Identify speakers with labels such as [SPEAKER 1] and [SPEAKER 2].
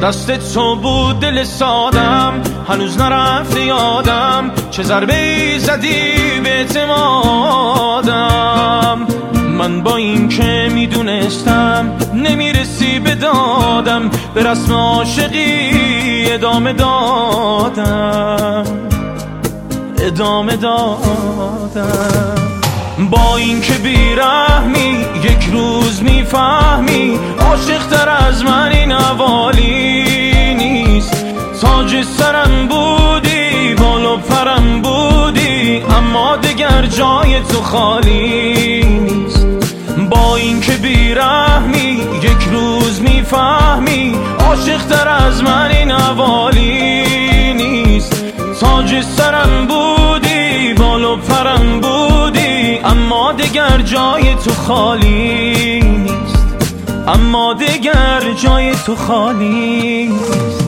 [SPEAKER 1] دست تو بود دل سادم، هنوز نرفته یادم چه ضربه‌ای زدی به اعتمادم. من با این که میدونستم نمیرسی به دادم، به رسم عاشقی ادامه دادم. با این که بیرحمی یک روز میفهمی عاشق تر از من این حوالی نیست. تاج سرم بودی، بال و پرم بودی، اما دگر جای تو خالی نیست. با این که بیرحمی یک روز میفهمی عاشق تر از من این حوالی نیست. تاج سرم بودی، بال و پرم بودی، اما دگر جای تو خالی نیست. اما دگر جای تو خالی نیست.